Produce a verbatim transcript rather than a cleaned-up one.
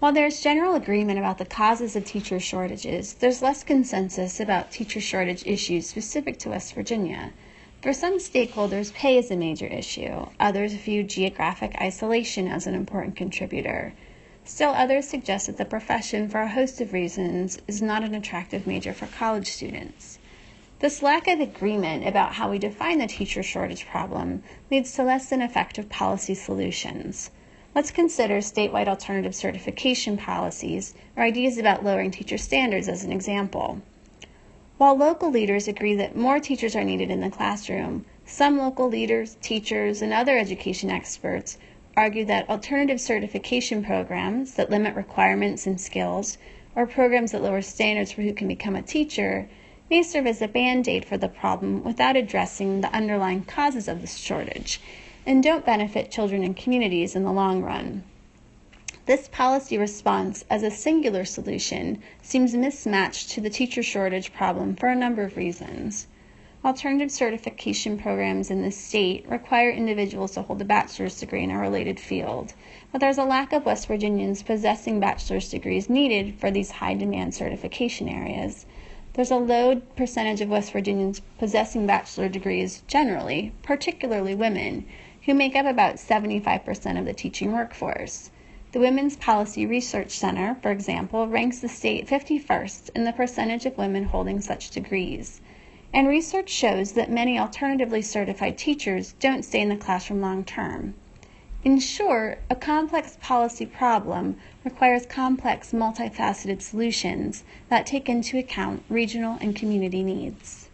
While there's general agreement about the causes of teacher shortages, there's less consensus about teacher shortage issues specific to West Virginia. For some stakeholders, pay is a major issue. Others view geographic isolation as an important contributor. Still others suggest that the profession, for a host of reasons, is not an attractive major for college students. This lack of agreement about how we define the teacher shortage problem leads to less than effective policy solutions. Let's consider statewide alternative certification policies or ideas about lowering teacher standards as an example. While local leaders agree that more teachers are needed in the classroom, some local leaders, teachers, and other education experts argue that alternative certification programs that limit requirements and skills, or programs that lower standards for who can become a teacher, may serve as a band-aid for the problem without addressing the underlying causes of this shortage, and don't benefit children and communities in the long run. This policy response as a singular solution seems mismatched to the teacher shortage problem for a number of reasons. Alternative certification programs in the state require individuals to hold a bachelor's degree in a related field, but there's a lack of West Virginians possessing bachelor's degrees needed for these high-demand certification areas. There's a low percentage of West Virginians possessing bachelor degrees generally, particularly women, who make up about seventy-five percent of the teaching workforce. The Women's Policy Research Center, for example, ranks the state fifty-first in the percentage of women holding such degrees. And research shows that many alternatively certified teachers don't stay in the classroom long term. In short, a complex policy problem requires complex, multifaceted solutions that take into account regional and community needs.